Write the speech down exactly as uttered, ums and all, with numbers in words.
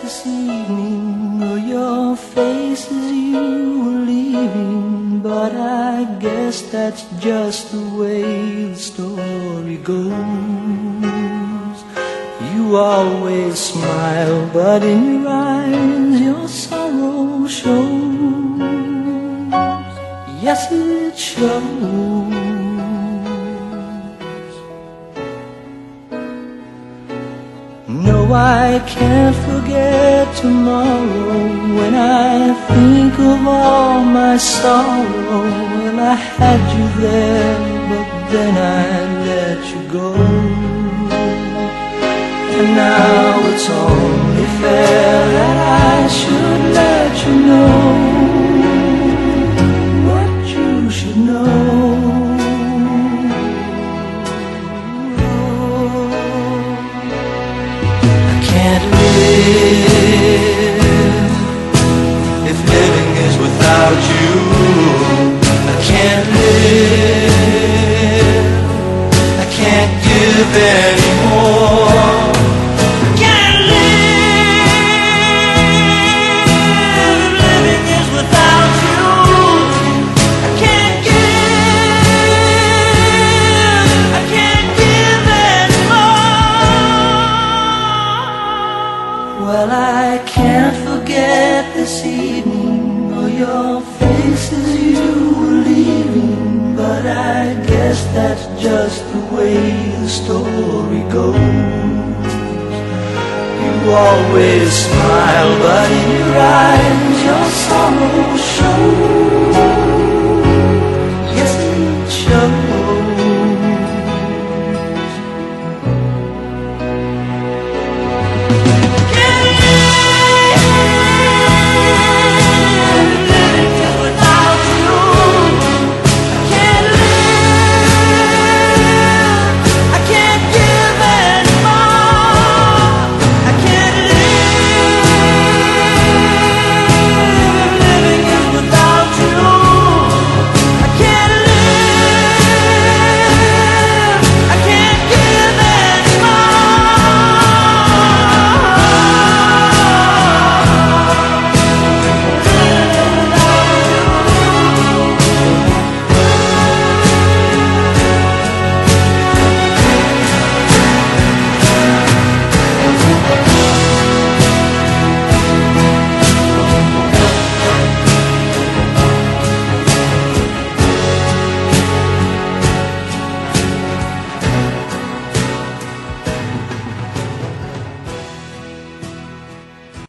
this evening, or your face as you were leaving, but I guess that's just the way the story goes. You always smile, but in your eyes your sorrow shows. Yes, it shows. No, I can't forget tomorrow. When I think of all my sorrow, well, I had you there, but then I let you go. And now it's only fair that I should let you know what you should know. Can't live if living is without you. I can't live, I can't give anymore. I can't live if living is without you. I can't give, I can't give anymore. Well, I can't forget this evening, or your face as you were leaving, but I guess that's just the way the story goes. You always smile, but in your eyes